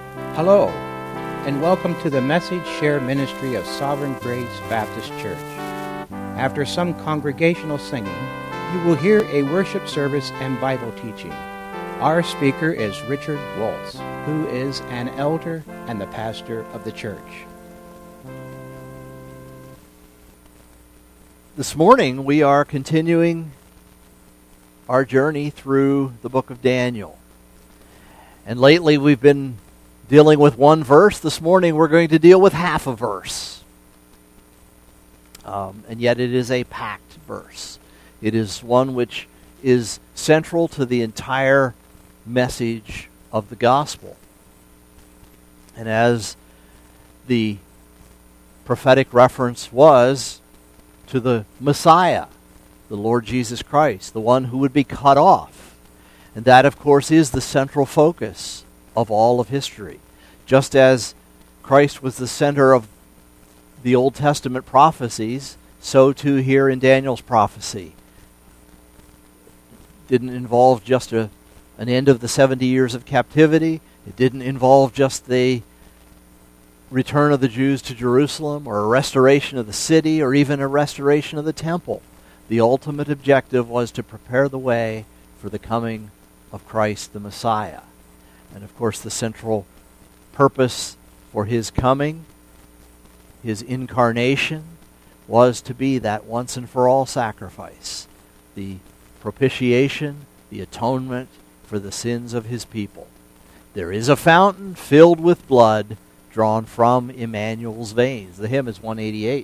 Hello, and welcome to the Message Share Ministry of Sovereign Grace Baptist Church. After some congregational singing, you will hear a worship service and Bible teaching. Our speaker is Richard Waltz, who is an elder and the pastor of the church. This morning we are continuing our journey through the book of Daniel. And lately we've been dealing with one verse. This morning we're going to deal with half a verse. And yet it is a packed verse. It is one which is central to the entire message of the gospel. And as the prophetic reference was to the Messiah, the Lord Jesus Christ, the one who would be cut off. And that, of course, is the central focus of all of history. Just as Christ was the center of the Old Testament prophecies, so too here in Daniel's prophecy. It didn't involve just an end of the 70 years of captivity. It didn't involve just the return of the Jews to Jerusalem, or a restoration of the city, or even a restoration of the temple. The ultimate objective was to prepare the way for the coming of Christ the Messiah. And of course the central purpose for his coming, his incarnation, was to be that once and for all sacrifice, the propitiation, the atonement for the sins of his people. There is a fountain filled with blood drawn from Emmanuel's veins. The hymn is 188.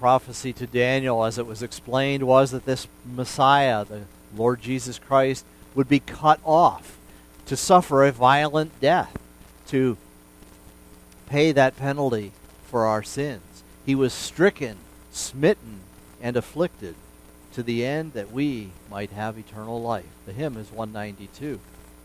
prophecy to Daniel, as it was explained, was that this Messiah, the Lord Jesus Christ, would be cut off to suffer a violent death, to pay that penalty for our sins. He was stricken, smitten, and afflicted to the end that we might have eternal life. The hymn is 192.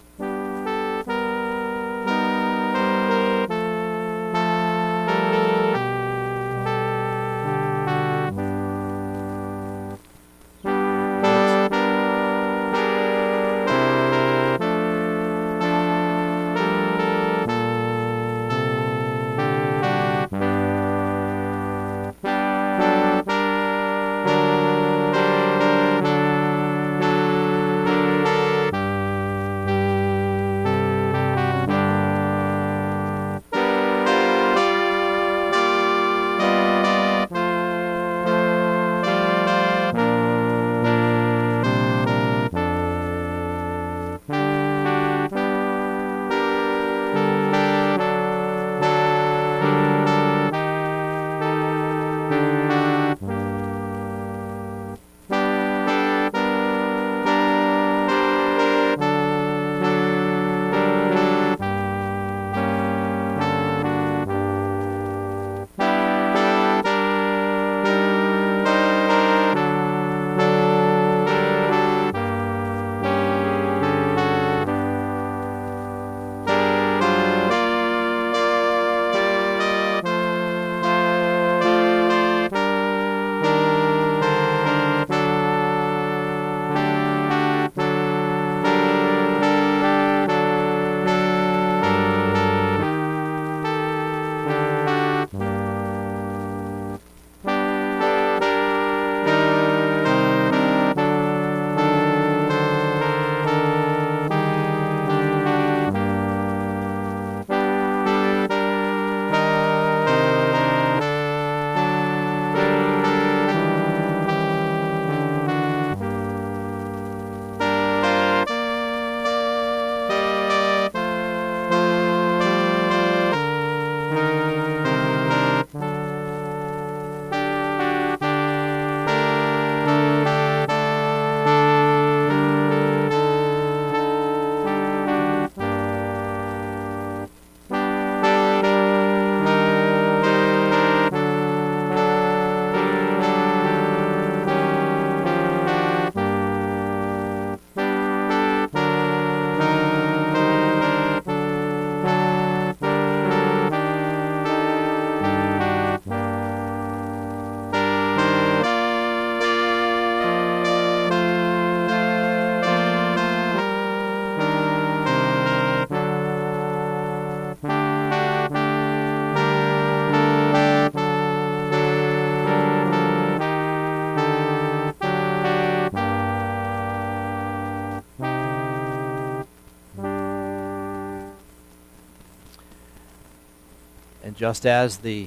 And just as the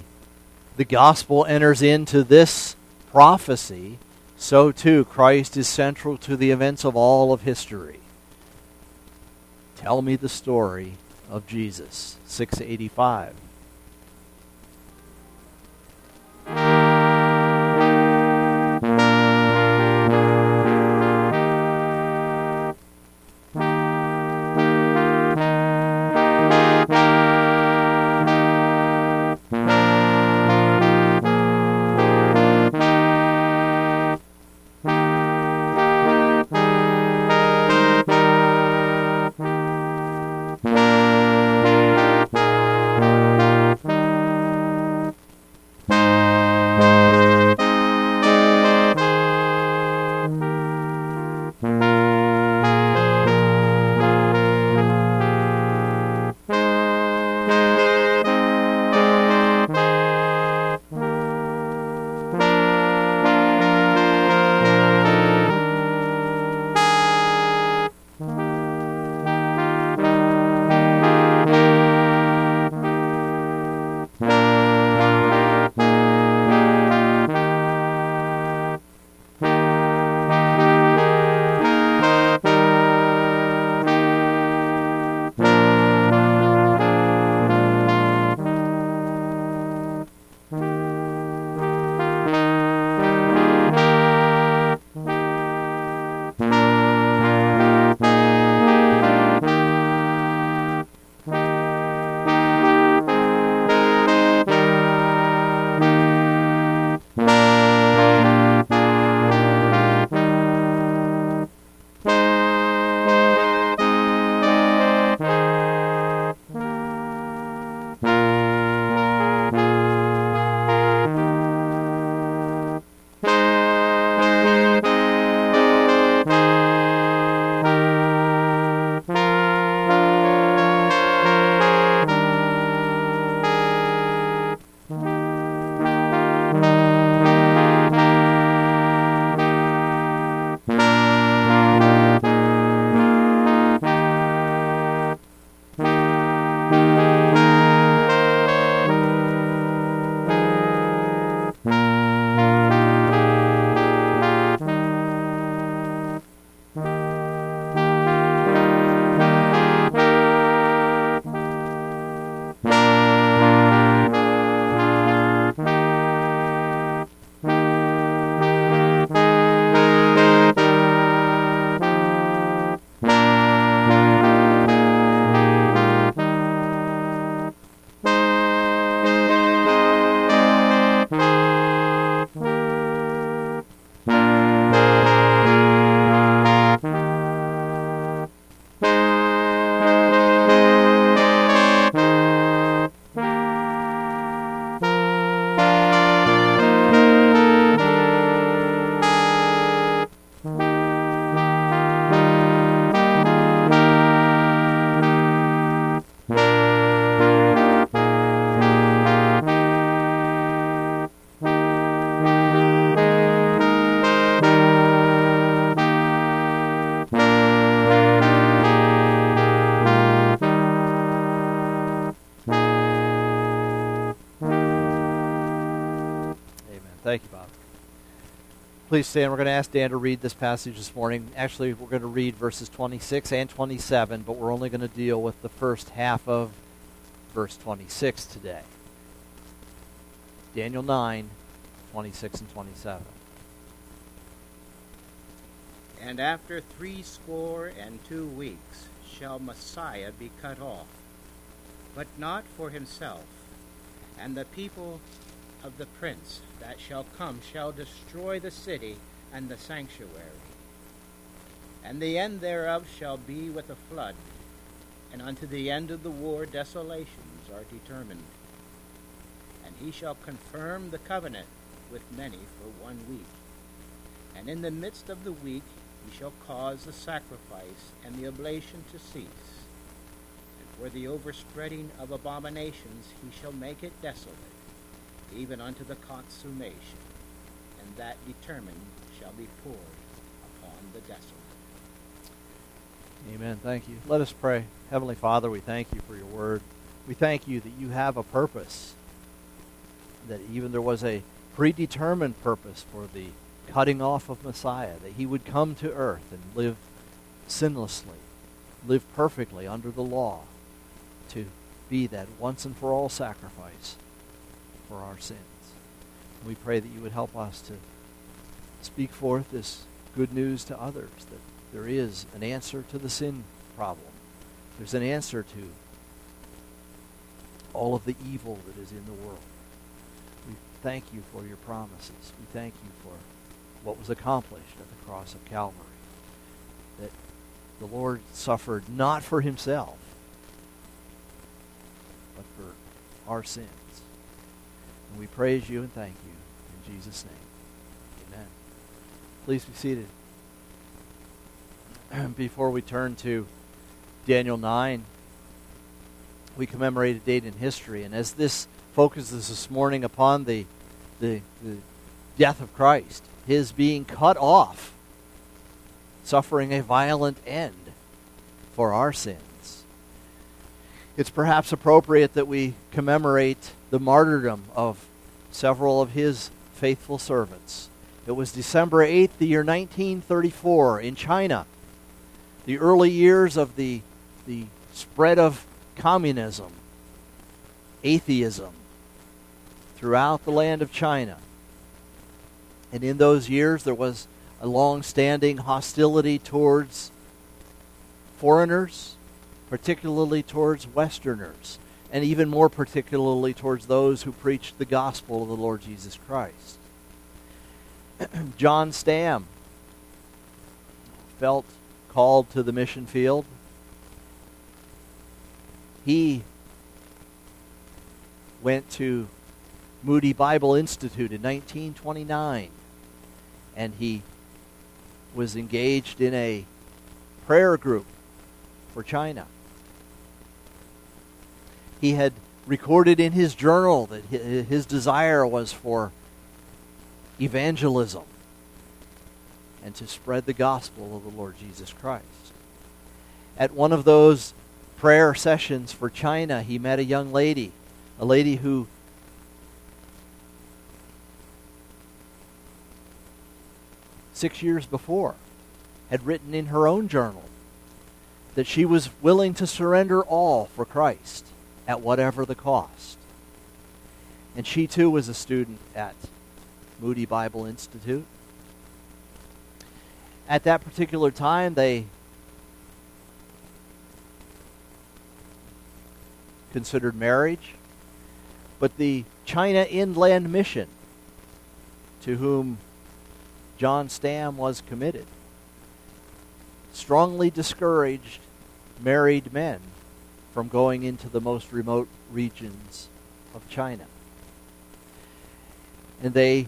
gospel enters into this prophecy, so too Christ is central to the events of all of history. Tell me the story of Jesus, 685. Thank you, Bob. Please stand. We're going to ask Dan to read this passage this morning. Actually, we're going to read verses 26 and 27, but we're only going to deal with the first half of verse 26 today. Daniel 9, 26 and 27. And after 62 weeks shall Messiah be cut off, but not for himself. And the people of the prince that shall come shall destroy the city and the sanctuary. And the end thereof shall be with a flood, and unto the end of the war desolations are determined. And he shall confirm the covenant with many for 1 week. And in the midst of the week he shall cause the sacrifice and the oblation to cease. And for the overspreading of abominations he shall make it desolate, even unto the consummation, and that determined shall be poured upon the desolate. Amen. Thank you. Let us pray. Heavenly Father, we thank you for your word. We thank you that you have a purpose, that even there was a predetermined purpose for the cutting off of Messiah, that he would come to earth and live sinlessly, live perfectly under the law, to be that once and for all sacrifice for our sins. We pray that you would help us to speak forth this good news to others, that there is an answer to the sin problem. There's an answer to all of the evil that is in the world. We thank you for your promises. We thank you for what was accomplished at the cross of Calvary, that the Lord suffered not for himself, but for our sins. And we praise you and thank you in Jesus' name. Amen. Please be seated. Before we turn to Daniel 9, we commemorate a date in history. And as this focuses this morning upon the death of Christ, his being cut off, suffering a violent end for our sins, it's perhaps appropriate that we commemorate the martyrdom of several of his faithful servants. It was December 8th, the year 1934, in China. The early years of the spread of communism, atheism, throughout the land of China. And in those years, there was a long-standing hostility towards foreigners, particularly towards Westerners, and even more particularly towards those who preached the gospel of the Lord Jesus Christ. John Stam felt called to the mission field. He went to Moody Bible Institute in 1929, and he was engaged in a prayer group for China. He had recorded in his journal that his desire was for evangelism and to spread the gospel of the Lord Jesus Christ. At one of those prayer sessions for China, he met a young lady, a lady who six years before had written in her own journal that she was willing to surrender all for Christ at whatever the cost. And she too was a student at Moody Bible Institute. At that particular time, they considered marriage, but the China Inland Mission, to whom John Stam was committed, strongly discouraged married men from going into the most remote regions of China. And they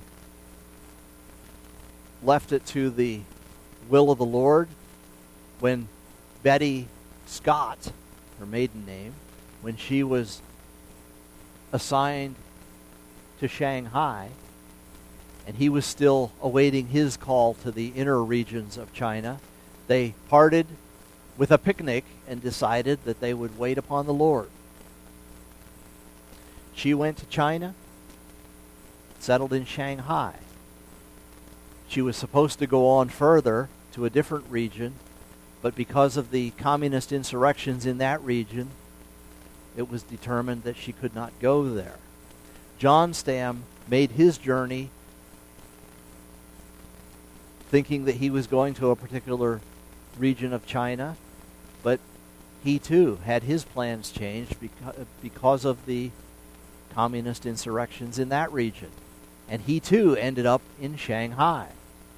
left it to the will of the Lord when Betty Scott, her maiden name, when she was assigned to Shanghai, and he was still awaiting his call to the inner regions of China, they parted with a picnic and decided that they would wait upon the Lord. She went to China, settled in Shanghai, She was supposed to go on further to a different region, but because of the communist insurrections in that region, it was determined that she could not go there. John Stam made his journey thinking that he was going to a particular region of China, but he too had his plans changed because of the communist insurrections in that region. And he too ended up in Shanghai.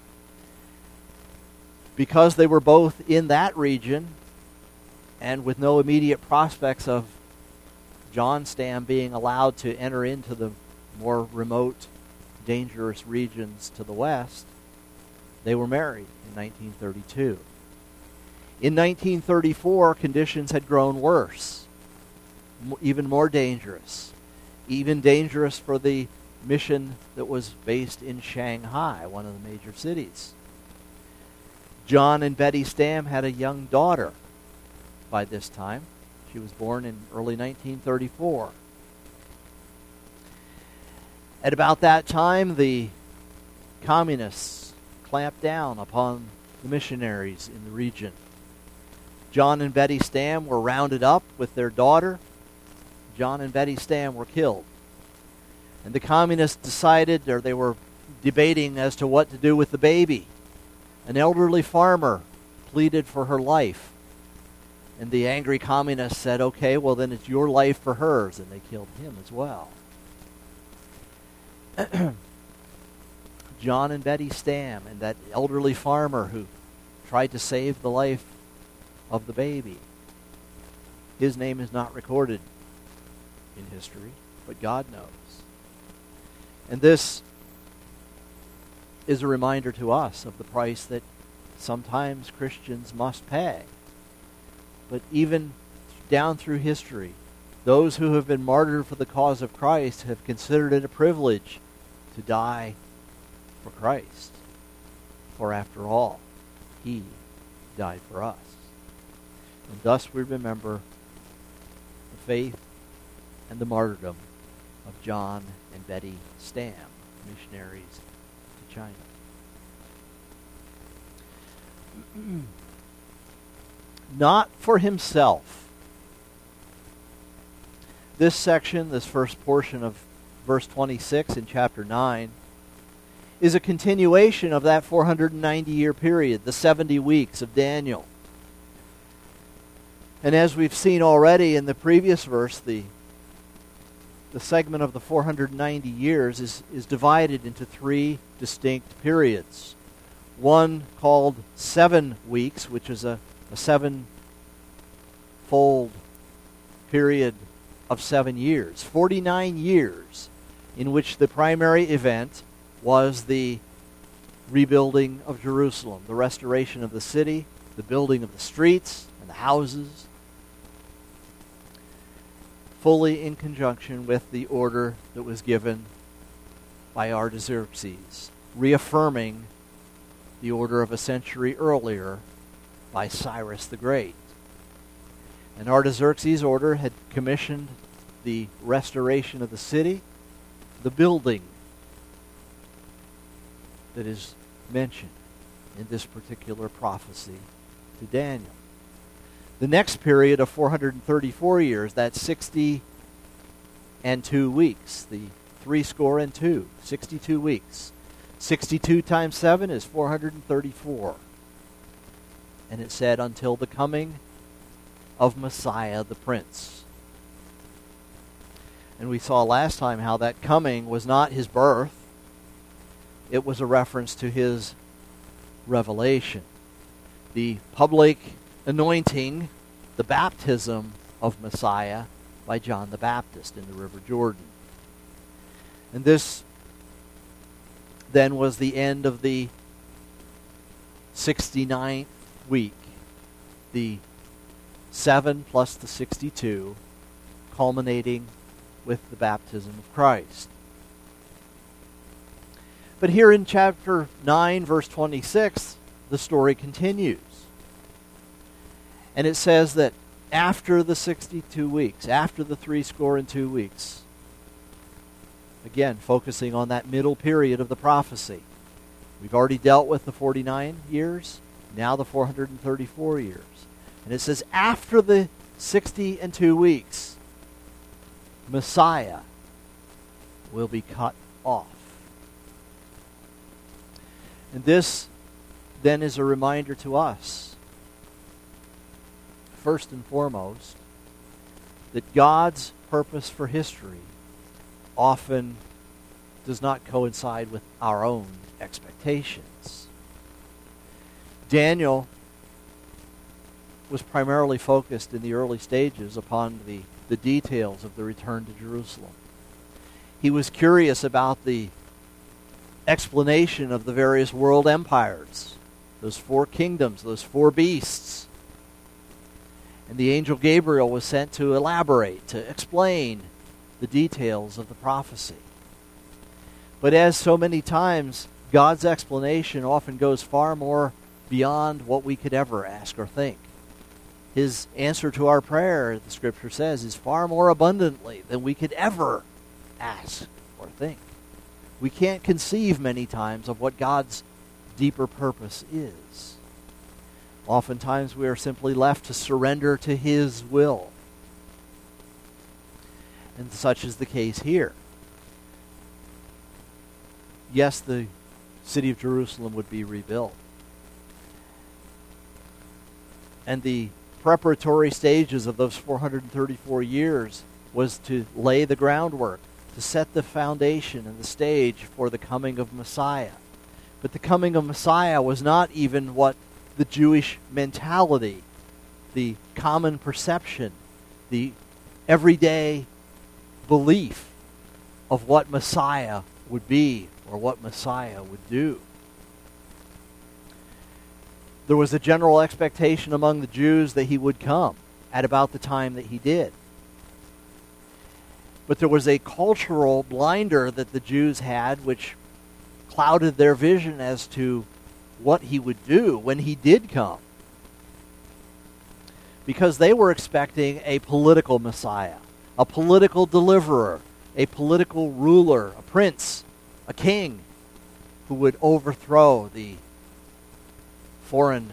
Because they were both in that region, and with no immediate prospects of John Stam being allowed to enter into the more remote, dangerous regions to the west, they were married in 1932. In 1934, conditions had grown worse, even more dangerous, even dangerous for the mission that was based in Shanghai, one of the major cities. John and Betty Stam had a young daughter by this time. She was born in early 1934. At about that time, the communists clamped down upon the missionaries in the region. John and Betty Stam were rounded up with their daughter. John and Betty Stam were killed. And the communists decided, or they were debating as to what to do with the baby. An elderly farmer pleaded for her life. And the angry communists said, okay, well then it's your life for hers. And they killed him as well. John and Betty Stam and that elderly farmer who tried to save the life of the baby. His name is not recorded in history, but God knows. And this is a reminder to us of the price that sometimes Christians must pay. But even down through history, those who have been martyred for the cause of Christ have considered it a privilege to die for Christ. For after all, He died for us. And thus we remember the faith and the martyrdom of John and Betty Stam, missionaries to China. Not for himself. This section, this first portion of verse 26 in chapter 9, is a continuation of that 490-year period, the 70 weeks of Daniel. And as we've seen already in the previous verse, the segment of the 490 years is divided into three distinct periods. One called 7 weeks, which is a seven-fold period of 7 years. 49 years in which the primary event was the rebuilding of Jerusalem, the restoration of the city, the building of the streets and the houses, fully in conjunction with the order that was given by Artaxerxes, reaffirming the order of a century earlier by Cyrus the Great. And Artaxerxes' order had commissioned the restoration of the city, the building that is mentioned in this particular prophecy to Daniel. The next period of 434 years, that's 60 and 2 weeks, the 62, 62 weeks. 62 times 7 is 434. And it said, until the coming of Messiah the Prince. And we saw last time how that coming was not his birth. It was a reference to his revelation. The public anointing, the baptism of Messiah by John the Baptist in the River Jordan. And this then was the end of the 69th week, the 7 plus the 62, culminating with the baptism of Christ. But here in chapter 9, verse 26, the story continues. And it says that after the 62 weeks, after the 62 weeks, again, focusing on that middle period of the prophecy, We've already dealt with the 49 years, now the 434 years. And it says, after the 60 and 2 weeks, Messiah will be cut off. And this then is a reminder to us, first and foremost, that God's purpose for history often does not coincide with our own expectations. Daniel was primarily focused in the early stages upon the details of the return to Jerusalem. He was curious about the explanation of the various world empires, those 4 kingdoms, those 4 beasts. And the angel Gabriel was sent to elaborate, to explain the details of the prophecy. But as so many times, God's explanation often goes far more beyond what we could ever ask or think. His answer to our prayer, the Scripture says, is far more abundantly than we could ever ask or think. We can't conceive many times of what God's deeper purpose is. Oftentimes we are simply left to surrender to His will. And such is the case here. Yes, the city of Jerusalem would be rebuilt. And the preparatory stages of those 434 years was to lay the groundwork, to set the foundation and the stage for the coming of Messiah. But the coming of Messiah was not even what the Jewish mentality, the common perception, the everyday belief of what Messiah would be or what Messiah would do. There was a general expectation among the Jews that he would come at about the time that he did. But there was a cultural blinder that the Jews had which clouded their vision as to what he would do when he did come. Because they were expecting a political Messiah, a political deliverer, a political ruler, a prince, a king who would overthrow the foreign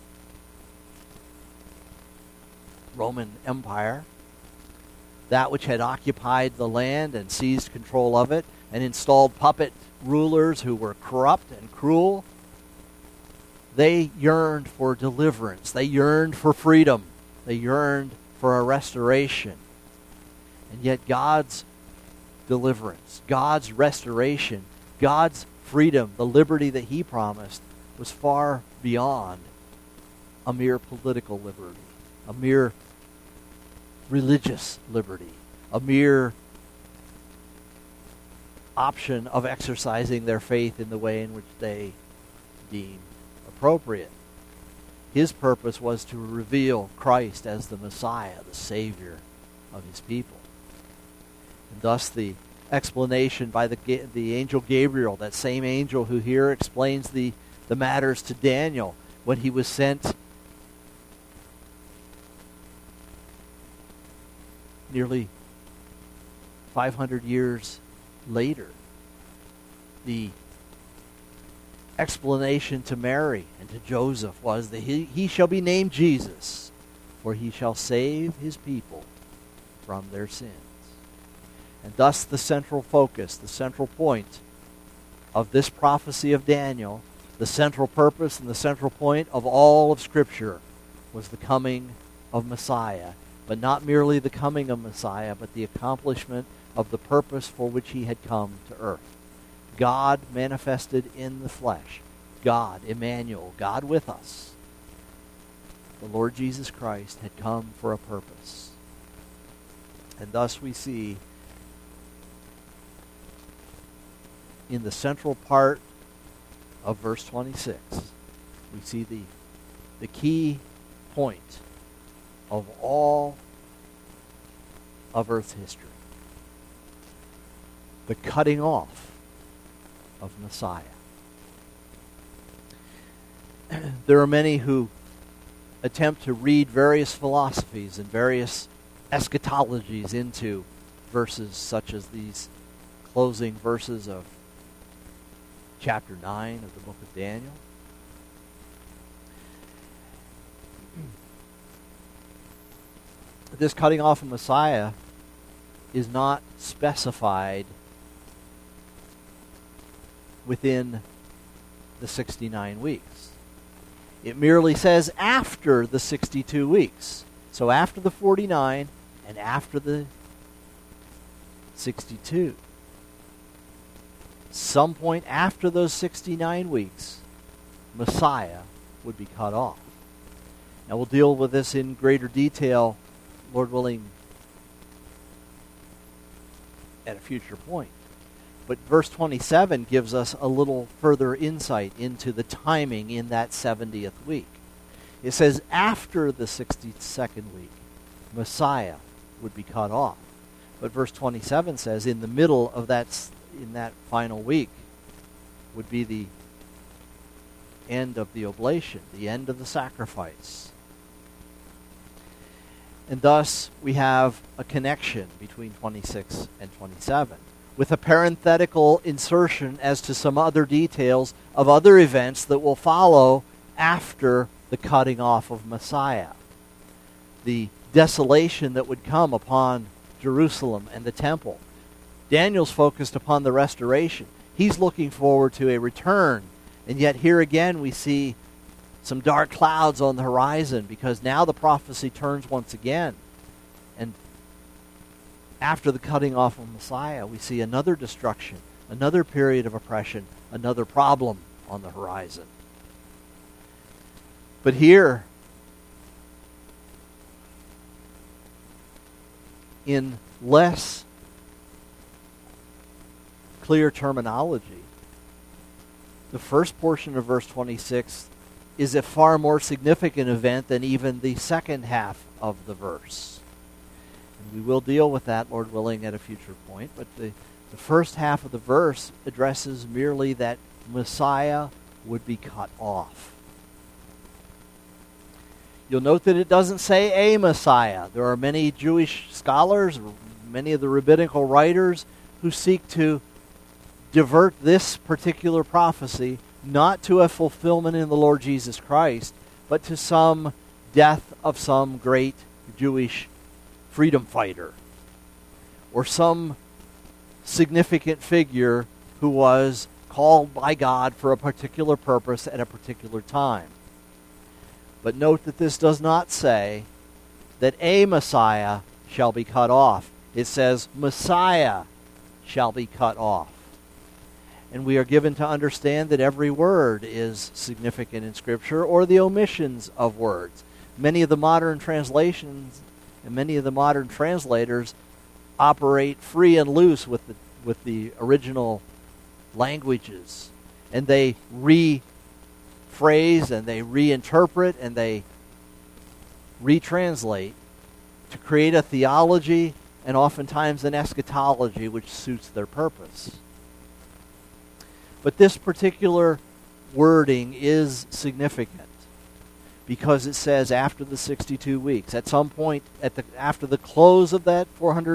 Roman Empire, that which had occupied the land and seized control of it and installed puppet rulers who were corrupt and cruel. They yearned for deliverance. They yearned for freedom. They yearned for a restoration. And yet God's deliverance, God's restoration, God's freedom, the liberty that He promised was far beyond a mere political liberty, a mere religious liberty, a mere option of exercising their faith in the way in which they deem appropriate. His purpose was to reveal Christ as the Messiah, the Savior of His people. And thus the explanation by the angel Gabriel, that same angel who here explains the matters to Daniel when he was sent nearly 500 years later. The explanation to Mary and to Joseph was that he shall be named Jesus, for he shall save his people from their sins. And thus the central focus, the central point of this prophecy of Daniel, the central purpose and the central point of all of Scripture was the coming of Messiah. But not merely the coming of Messiah, but the accomplishment of the purpose for which He had come to earth. God manifested in the flesh. God, Emmanuel, God with us. The Lord Jesus Christ had come for a purpose. And thus we see in the central part of verse 26, we see the key point of all of Earth's history. The cutting off of Messiah. There are many who attempt to read various philosophies and various eschatologies into verses such as these closing verses of chapter 9 of the book of Daniel. This cutting off of Messiah is not specified within the 69 weeks. It merely says after the 62 weeks. So after the 49 and after the 62. Some point after those 69 weeks, Messiah would be cut off. Now we'll deal with this in greater detail, Lord willing, at a future point. But verse 27 gives us a little further insight into the timing in that 70th week. It says after the 62nd week, Messiah would be cut off. But verse 27 says in the middle of that final week would be the end of the oblation, the end of the sacrifice. And thus we have a connection between 26 and 27, with a parenthetical insertion as to some other details of other events that will follow after the cutting off of Messiah. The desolation that would come upon Jerusalem and the temple. Daniel's focused upon the restoration. He's looking forward to a return. And yet here again we see some dark clouds on the horizon, because now the prophecy turns once again. And after the cutting off of Messiah, we see another destruction, another period of oppression, another problem on the horizon. But here, in less clear terminology, the first portion of verse 26 is a far more significant event than even the second half of the verse. And we will deal with that, Lord willing, at a future point. But the first half of the verse addresses merely that Messiah would be cut off. You'll note that it doesn't say a Messiah. There are many Jewish scholars, many of the rabbinical writers, who seek to divert this particular prophecy not to a fulfillment in the Lord Jesus Christ, but to some death of some great Jewish freedom fighter, or some significant figure who was called by God for a particular purpose at a particular time. But note that this does not say that a Messiah shall be cut off. It says Messiah shall be cut off. And we are given to understand that every word is significant in Scripture, or the omissions of words. Many of the modern translations and many of the modern translators operate free and loose with the original languages. And they rephrase and they reinterpret and they retranslate to create a theology and oftentimes an eschatology which suits their purpose. But this particular wording is significant because it says after the 62 weeks. At some point after the close of that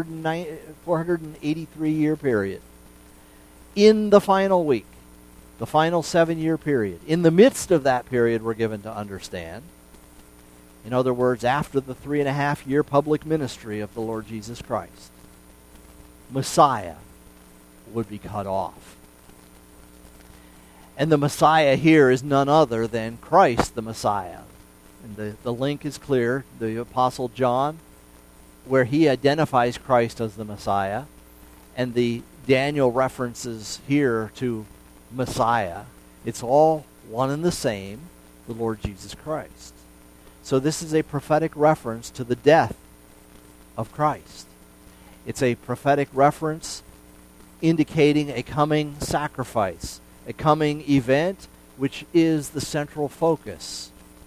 483-year period, in the final week, the final 7-year period, in the midst of that period we're given to understand, in other words, after the 3.5-year public ministry of the Lord Jesus Christ, Messiah would be cut off. And the Messiah here is none other than Christ the Messiah. And the link is clear. The Apostle John, where he identifies Christ as the Messiah, and the Daniel references here to Messiah, it's all one and the same, the Lord Jesus Christ. So this is a prophetic reference to the death of Christ. It's a prophetic reference indicating a coming sacrifice, a coming event which is the central focus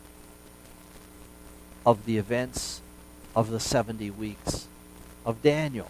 of the events of the 70 weeks of Daniel.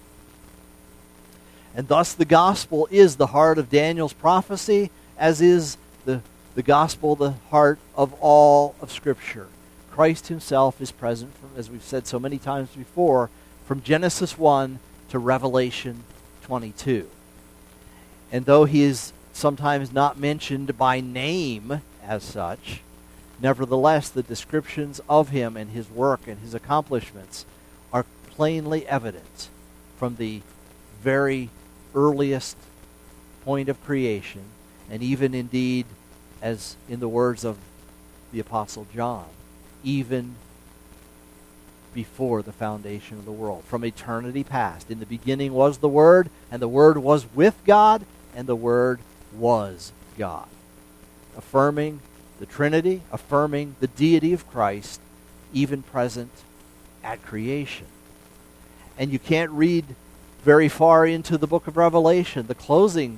And thus the gospel is the heart of Daniel's prophecy, as is the gospel the heart of all of Scripture. Christ himself is present, as we've said so many times before, from Genesis 1 to Revelation 22. And though he is sometimes not mentioned by name as such, nevertheless, the descriptions of him and his work and his accomplishments are plainly evident from the very earliest point of creation, and even indeed, as in the words of the Apostle John, even before the foundation of the world, from eternity past. In the beginning was the Word, and the Word was with God, and the Word was God. Affirming the Trinity, affirming the deity of Christ, even present at creation. And you can't read very far into the book of Revelation, the closing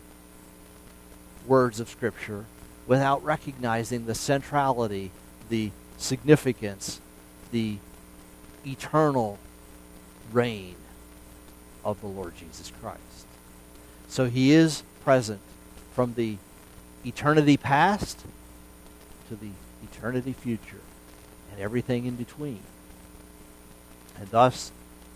words of Scripture, without recognizing the centrality, the significance, the eternal reign of the Lord Jesus Christ. So he is present from the eternity past to the eternity future and everything in between. And thus,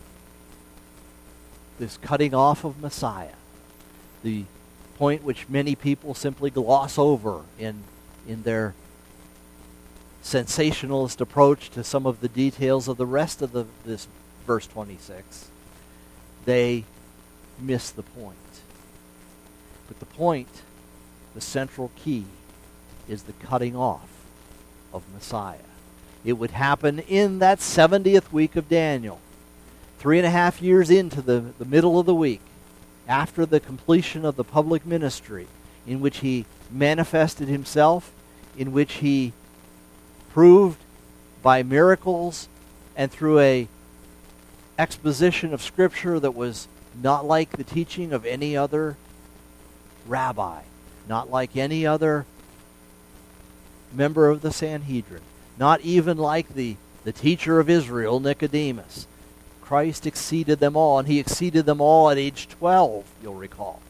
this cutting off of Messiah, the point which many people simply gloss over in their sensationalist approach to some of the details of the rest of this verse 26, they miss the point. But the point, the central key, is the cutting off of Messiah. It would happen in that 70th week of Daniel, 3.5 years into the middle of the week, after the completion of the public ministry, in which he manifested himself, in which he proved by miracles and through a exposition of Scripture that was not like the teaching of any other rabbi, not like any other member of the Sanhedrin, not even like the teacher of Israel, Nicodemus. Christ exceeded them all, and he exceeded them all at age 12, you'll recall.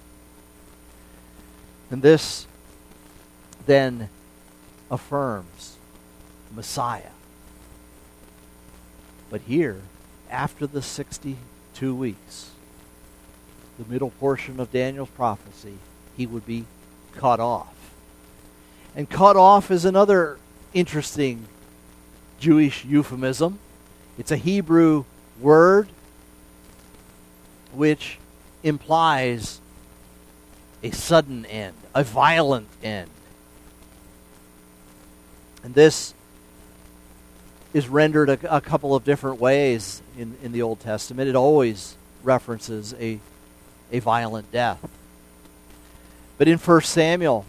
And this then affirms Messiah. But here, after the 62 weeks, the middle portion of Daniel's prophecy, he would be cut off. And cut off is another interesting Jewish euphemism. It's a Hebrew word which implies a sudden end, a violent end. And this is rendered a couple of different ways in the Old Testament. It always references a violent death. But in 1 Samuel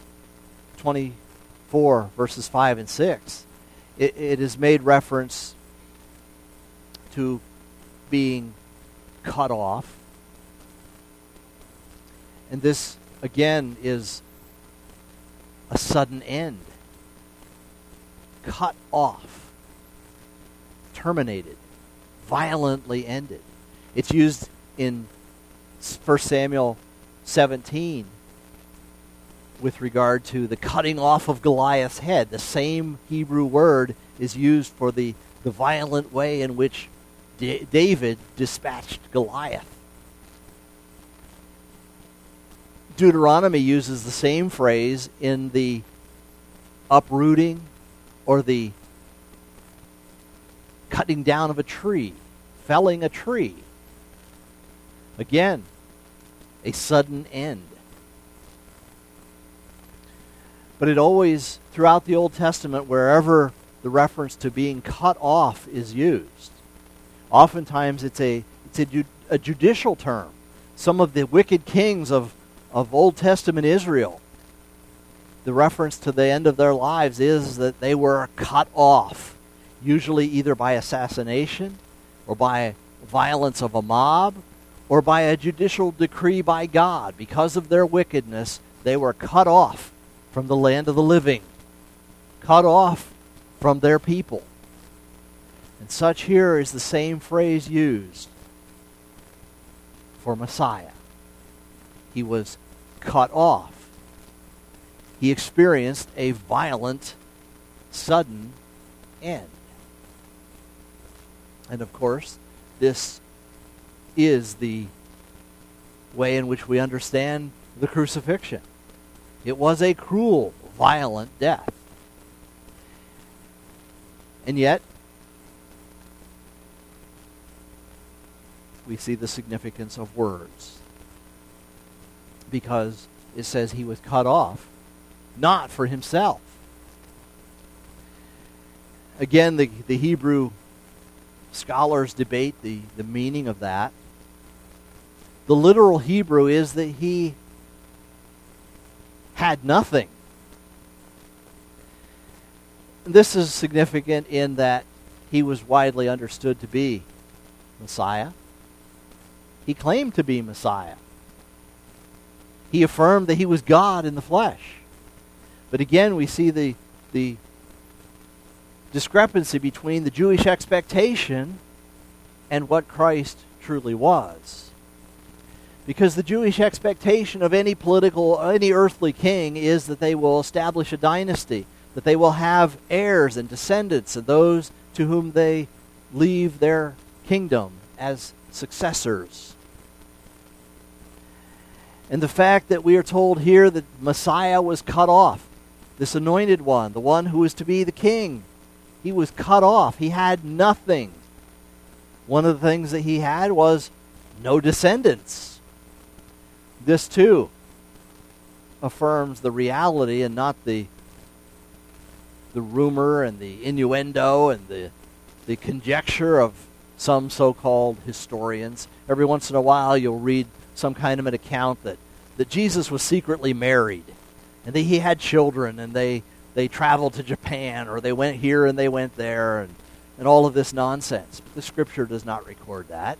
24, verses 5 and 6, it is made reference to being cut off. And this, again, is a sudden end. Cut off. Terminated. Violently ended. It's used in 1 Samuel 17 with regard to the cutting off of Goliath's head. The same Hebrew word is used for the violent way in which David dispatched Goliath. Deuteronomy uses the same phrase in the uprooting or the cutting down of a tree, felling a tree. Again, a sudden end. But it always, throughout the Old Testament, wherever the reference to being cut off is used, oftentimes it's a judicial term. Some of the wicked kings of Old Testament Israel, the reference to the end of their lives is that they were cut off, usually either by assassination or by violence of a mob or by a judicial decree by God. Because of their wickedness, they were cut off from the land of the living, cut off from their people. And such here is the same phrase used for Messiah. He was cut off. He experienced a violent, sudden end. And of course, this is the way in which we understand the crucifixion. It was a cruel, violent death. And yet, we see the significance of words. Because it says he was cut off, not for himself. Again, the Hebrew scholars debate the meaning of that. The literal Hebrew is that he had nothing. This is significant in that he was widely understood to be Messiah. He claimed to be Messiah. He affirmed that he was God in the flesh. But again, we see the discrepancy between the Jewish expectation and what Christ truly was. Because the Jewish expectation of any earthly king is that they will establish a dynasty, that they will have heirs and descendants, and those to whom they leave their kingdom as successors. And the fact that we are told here that Messiah was cut off, this anointed one, the one who was to be the king, he was cut off. He had nothing. One of the things that he had was no descendants. This too affirms the reality and not the rumor and the innuendo and the conjecture of some so-called historians. Every once in a while you'll read some kind of an account that Jesus was secretly married and that he had children and they traveled to Japan or they went here and they went there and all of this nonsense. But the Scripture does not record that.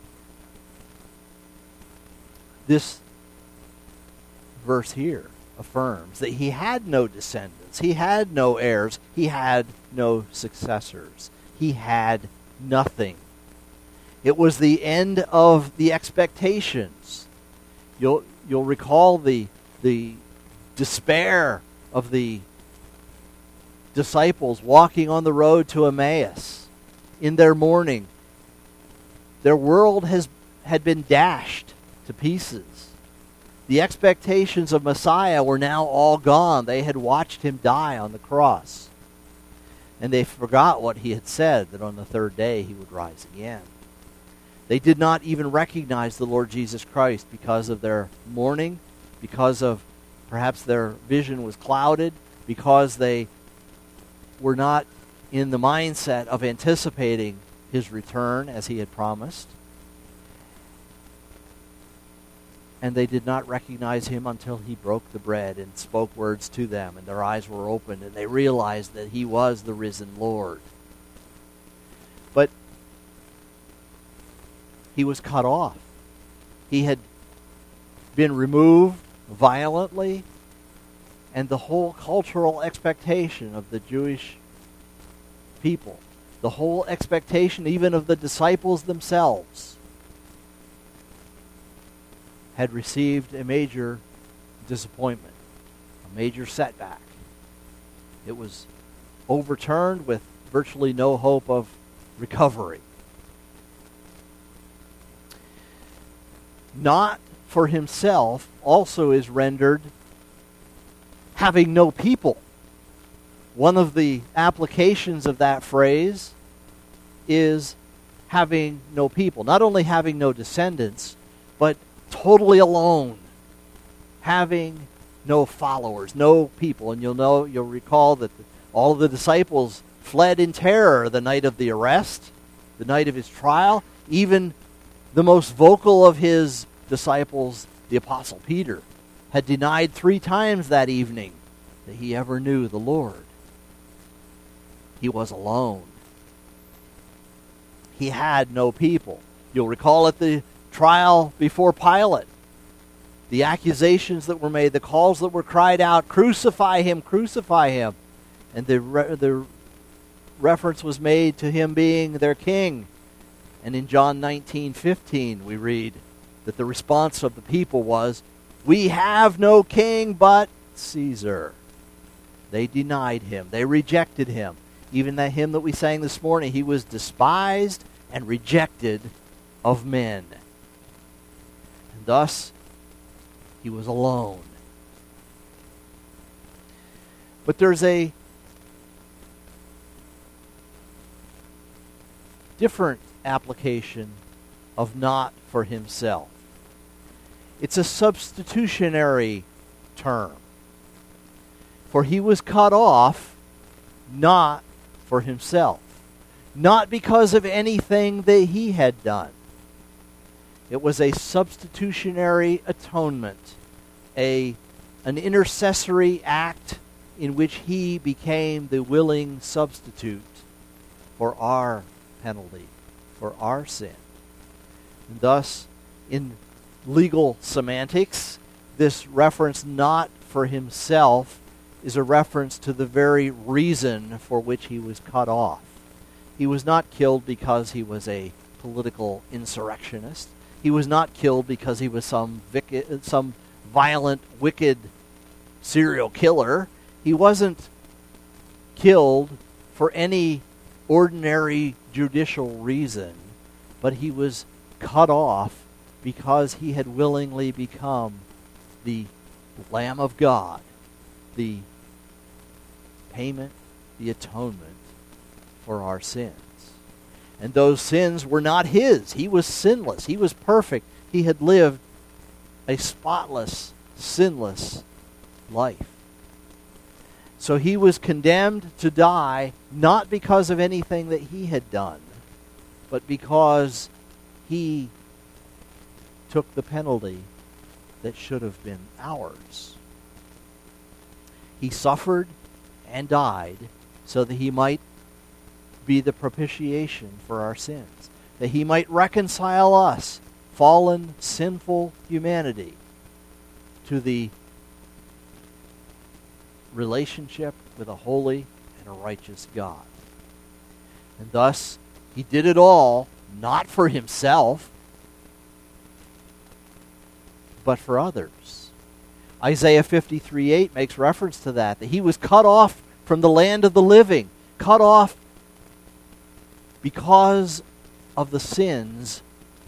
This verse here affirms that he had no descendants, he had no heirs, he had no successors. He had nothing. It was the end of the expectations. You'll recall the despair of the disciples walking on the road to Emmaus in their mourning. Their world had been dashed to pieces. The expectations of Messiah were now all gone. They had watched him die on the cross. And they forgot what he had said, that on the third day he would rise again. They did not even recognize the Lord Jesus Christ because of their mourning, because of perhaps their vision was clouded, because they were not in the mindset of anticipating his return as he had promised. And they did not recognize him until he broke the bread and spoke words to them, and their eyes were opened, and they realized that he was the risen Lord. But he was cut off. He had been removed violently, and the whole cultural expectation of the Jewish people, the whole expectation even of the disciples themselves, had received a major disappointment, a major setback. It was overturned with virtually no hope of recovery. Not for himself also is rendered having no people. One of the applications of that phrase is having no people. Not only having no descendants, but totally alone, having no followers, no people. And you'll recall that all of the disciples fled in terror the night of the arrest, the night of his trial. Even the most vocal of his disciples, the Apostle Peter, had denied 3 times that evening that he ever knew the Lord. He was alone. He had no people. You'll recall at the trial before Pilate, the accusations that were made, the calls that were cried out, crucify him, crucify him. And the reference was made to him being their king. And in John 19:15 we read that the response of the people was, we have no king but Caesar. They denied him. They rejected him. Even that hymn that we sang this morning, he was despised and rejected of men. And thus, he was alone. But there's a different application of not for himself. It's a substitutionary term. For he was cut off not for himself, not because of anything that he had done. It was a substitutionary atonement, an intercessory act in which he became the willing substitute for our penalty, for our sin. And thus, in legal semantics, this reference not for himself is a reference to the very reason for which he was cut off. He was not killed because he was a political insurrectionist. He was not killed because he was some violent, wicked serial killer. He wasn't killed for any ordinary judicial reason, but he was cut off because he had willingly become the Lamb of God, the payment, the atonement for our sins. And those sins were not his. He was sinless. He was perfect. He had lived a spotless, sinless life. So he was condemned to die not because of anything that he had done, but because he took the penalty that should have been ours. He suffered and died so that he might be the propitiation for our sins, that he might reconcile us, fallen, sinful humanity, to the relationship with a holy and a righteous God. And thus, he did it all not for himself, but for others. Isaiah 53:8 makes reference to that he was cut off from the land of the living, cut off because of the sins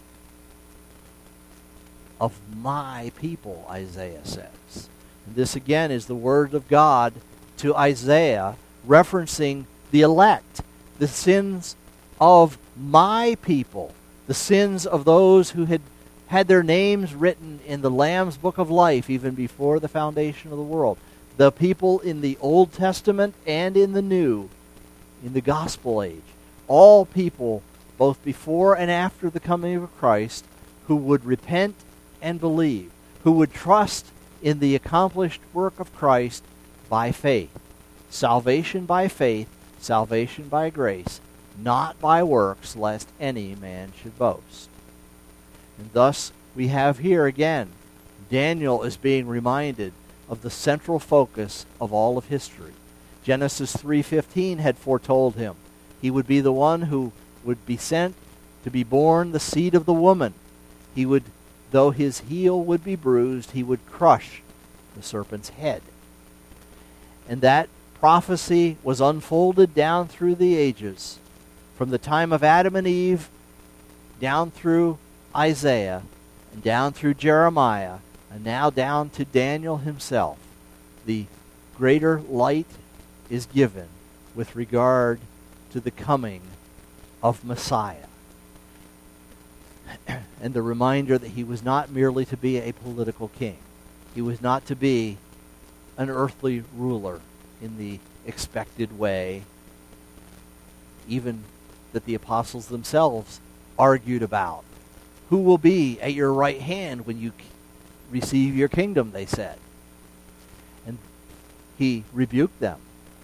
of my people, Isaiah says. And this again is the word of God to Isaiah, referencing the elect, the sins of my people, the sins of those who had their names written in the Lamb's Book of Life even before the foundation of the world. The people in the Old Testament and in the New, in the Gospel age. All people, both before and after the coming of Christ, who would repent and believe, who would trust in the accomplished work of Christ by faith. Salvation by faith, salvation by grace, not by works, lest any man should boast. And thus, we have here again, Daniel is being reminded of the central focus of all of history. Genesis 3:15 had foretold him. He would be the one who would be sent to be born the seed of the woman. He would, though his heel would be bruised, he would crush the serpent's head. And that prophecy was unfolded down through the ages, from the time of Adam and Eve, down through Isaiah, and down through Jeremiah, and now down to Daniel himself. The greater light is given with regard to the coming of Messiah. And the reminder that he was not merely to be a political king. He was not to be an earthly ruler in the expected way, even that the apostles themselves argued about. Who will be at your right hand when you receive your kingdom, they said. And he rebuked them.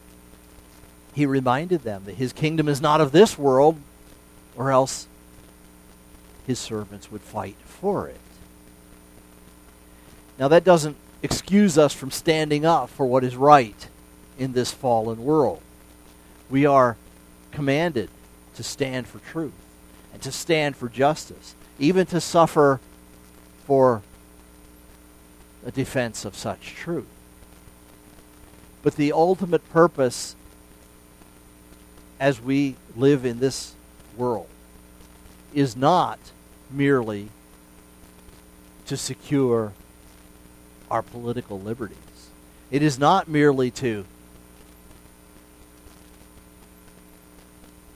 He reminded them that his kingdom is not of this world, or else his servants would fight for it. Now that doesn't excuse us from standing up for what is right in this fallen world. We are commanded to stand for truth and to stand for justice, even to suffer for a defense of such truth. But the ultimate purpose as we live in this world is not merely to secure our political liberties. It is not merely to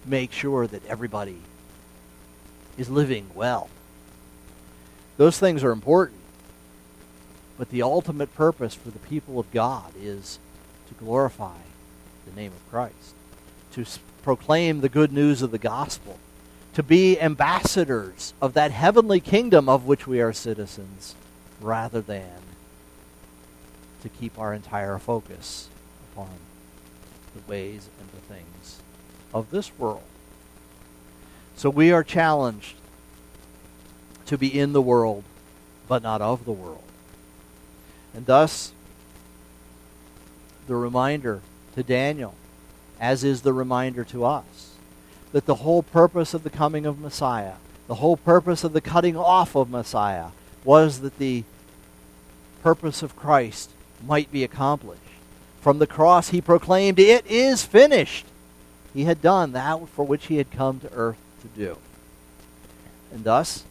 make sure that everybody is living well. Those things are important. But the ultimate purpose for the people of God is to glorify the name of Christ, to proclaim the good news of the gospel, to be ambassadors of that heavenly kingdom of which we are citizens, rather than to keep our entire focus upon the ways and the things of this world. So we are challenged to be in the world, but not of the world. And thus, the reminder to Daniel, as is the reminder to us, that the whole purpose of the coming of Messiah, the whole purpose of the cutting off of Messiah, was that the purpose of Christ might be accomplished. From the cross he proclaimed, "It is finished." He had done that for which he had come to earth to do. And thus,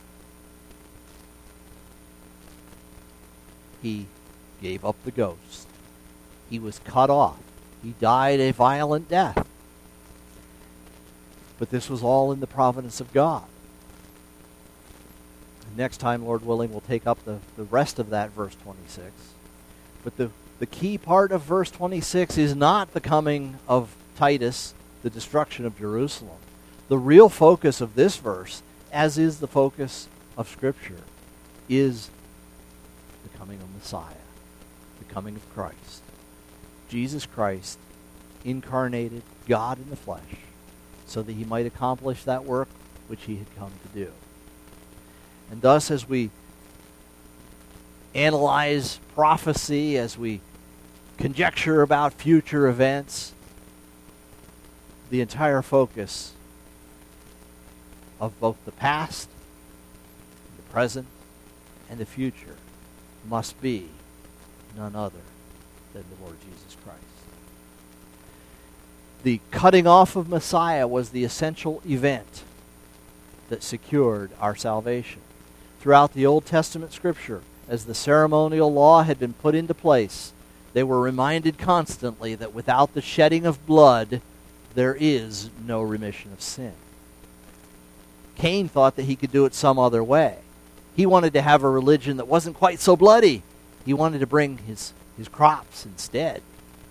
he gave up the ghost. He was cut off. He died a violent death. But this was all in the providence of God. Next time, Lord willing, we'll take up the rest of that verse 26. But the key part of verse 26 is not the coming of Titus, the destruction of Jerusalem. The real focus of this verse, as is the focus of Scripture, is the coming of Messiah, the coming of Christ. Jesus Christ, incarnated, God in the flesh, so that he might accomplish that work which he had come to do. And thus, as we analyze prophecy, as we conjecture about future events, the entire focus of both the past, the present, and the future must be none other than the Lord Jesus Christ. The cutting off of Messiah was the essential event that secured our salvation. Throughout the Old Testament Scripture, as the ceremonial law had been put into place, they were reminded constantly that without the shedding of blood, there is no remission of sin. Cain thought that he could do it some other way. He wanted to have a religion that wasn't quite so bloody. He wanted to bring his crops instead.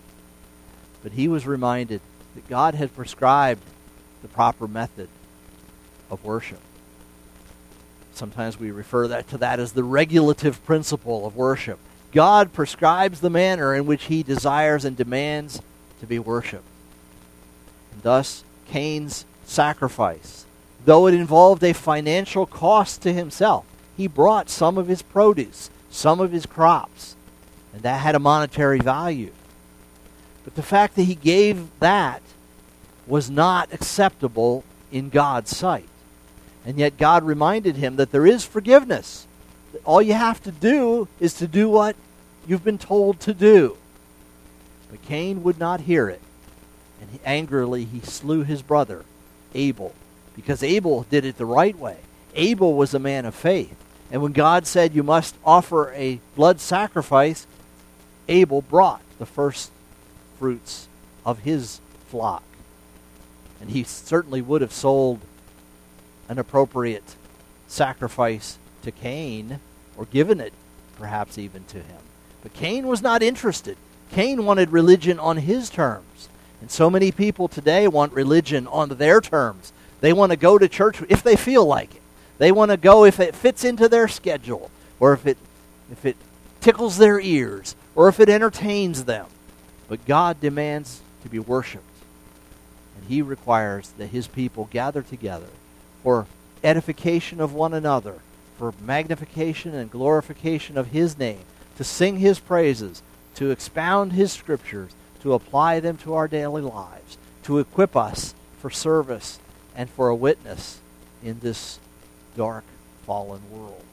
But he was reminded that God had prescribed the proper method of worship. Sometimes we refer to that as the regulative principle of worship. God prescribes the manner in which he desires and demands to be worshipped. And thus, Cain's sacrifice, though it involved a financial cost to himself, he brought some of his produce, some of his crops, and that had a monetary value. But the fact that he gave that was not acceptable in God's sight. And yet God reminded him that there is forgiveness. That all you have to do is to do what you've been told to do. But Cain would not hear it. And angrily he slew his brother, Abel, because Abel did it the right way. Abel was a man of faith. And when God said you must offer a blood sacrifice, Abel brought the first fruits of his flock. And he certainly would have sold an appropriate sacrifice to Cain, or given it perhaps even to him. But Cain was not interested. Cain wanted religion on his terms. And so many people today want religion on their terms. They want to go to church if they feel like it. They want to go if it fits into their schedule, or if it tickles their ears, or if it entertains them. But God demands to be worshipped. And he requires that his people gather together for edification of one another, for magnification and glorification of his name, to sing his praises, to expound his scriptures, to apply them to our daily lives, to equip us for service and for a witness in this dark, fallen world.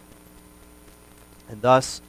And thus,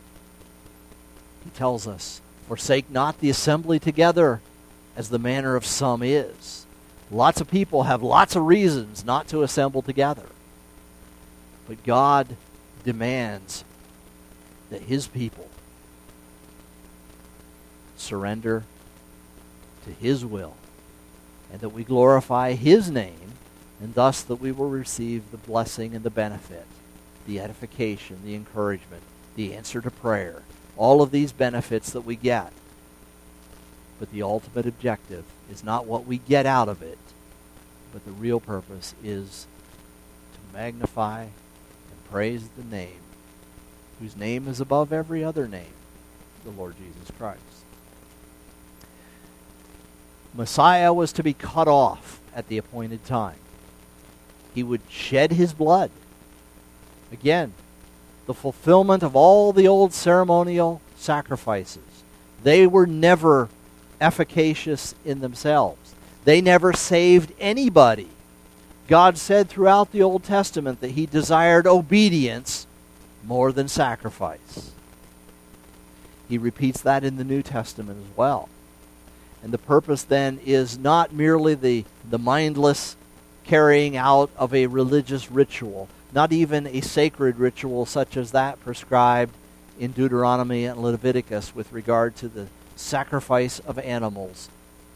he tells us, forsake not the assembly together, as the manner of some is. Lots of people have lots of reasons not to assemble together. But God demands that his people surrender to his will and that we glorify His name, and thus that we will receive the blessing and the benefit, the edification, the encouragement, the answer to prayer, all of these benefits that we get. But the ultimate objective is not what we get out of it, but the real purpose is to magnify and praise the name, whose name is above every other name, the Lord Jesus Christ. Messiah was to be cut off at the appointed time. He would shed his blood. Again, the fulfillment of all the old ceremonial sacrifices. They were never efficacious in themselves. They never saved anybody. God said throughout the Old Testament that He desired obedience more than sacrifice. He repeats that in the New Testament as well. And the purpose then is not merely the mindless carrying out of a religious ritual, not even a sacred ritual such as that prescribed in Deuteronomy and Leviticus with regard to the sacrifice of animals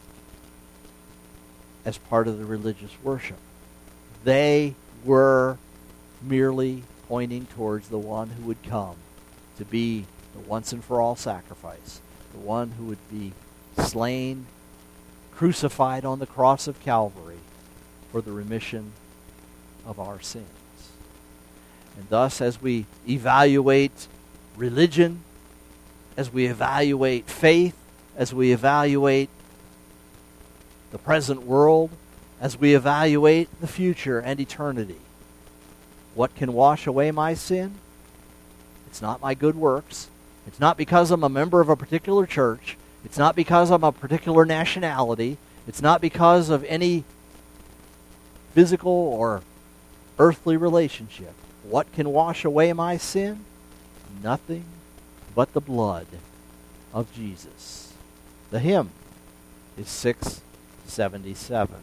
as part of the religious worship. They were merely pointing towards the one who would come to be the once and for all sacrifice, the one who would be slain, crucified on the cross of Calvary for the remission of our sins. And thus, as we evaluate religion, as we evaluate faith, as we evaluate the present world, as we evaluate the future and eternity, what can wash away my sin? It's not my good works. It's not because I'm a member of a particular church. It's not because I'm a particular nationality. It's not because of any physical or earthly relationship. What can wash away my sin? Nothing but the blood of Jesus. The hymn is 677.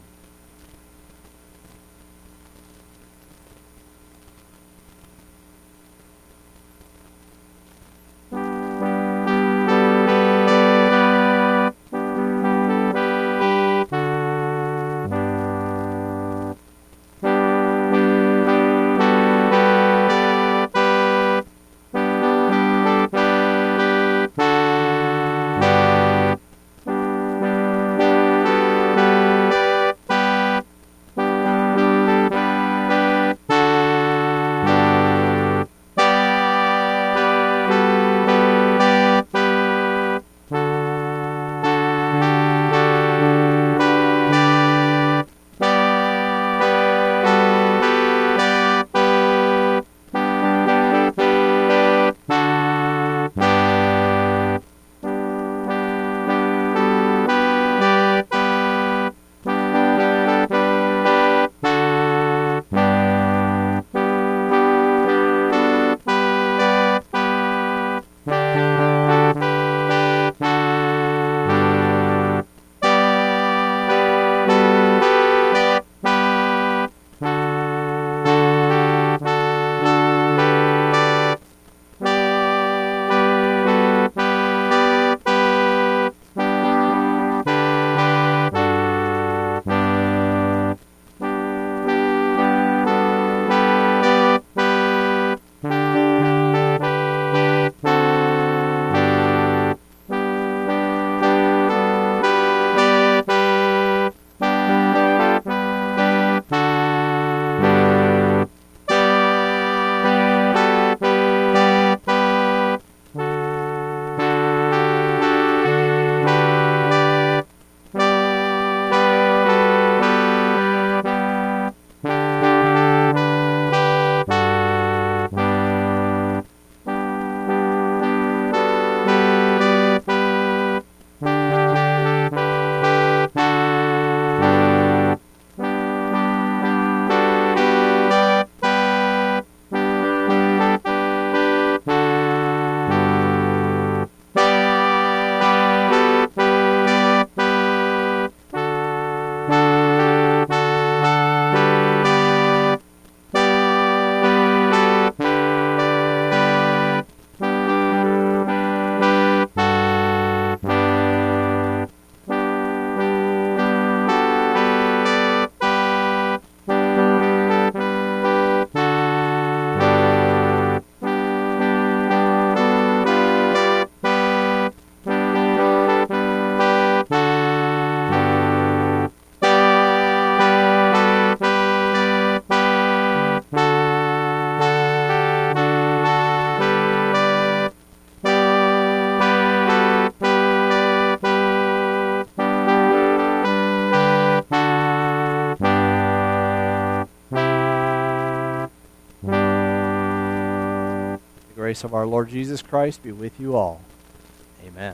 grace of our Lord Jesus Christ be with you all. Amen.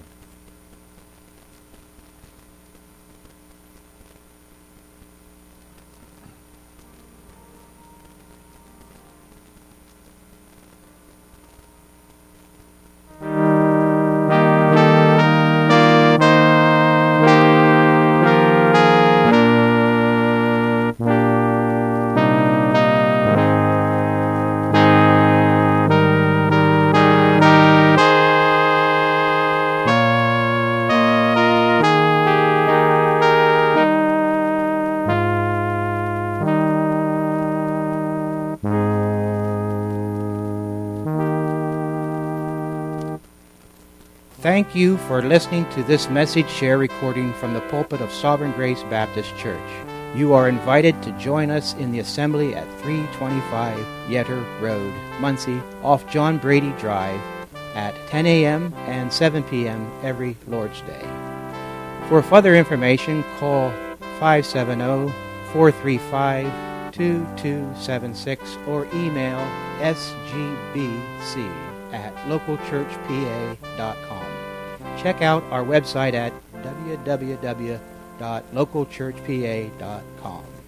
Thank you for listening to this message share recording from the pulpit of Sovereign Grace Baptist Church. You are invited to join us in the assembly at 325 Yetter Road, Muncie, off John Brady Drive at 10 a.m. and 7 p.m. every Lord's Day. For further information, call 570-435-2276 or email sgbc@localchurchpa.com. Check out our website at www.localchurchpa.com.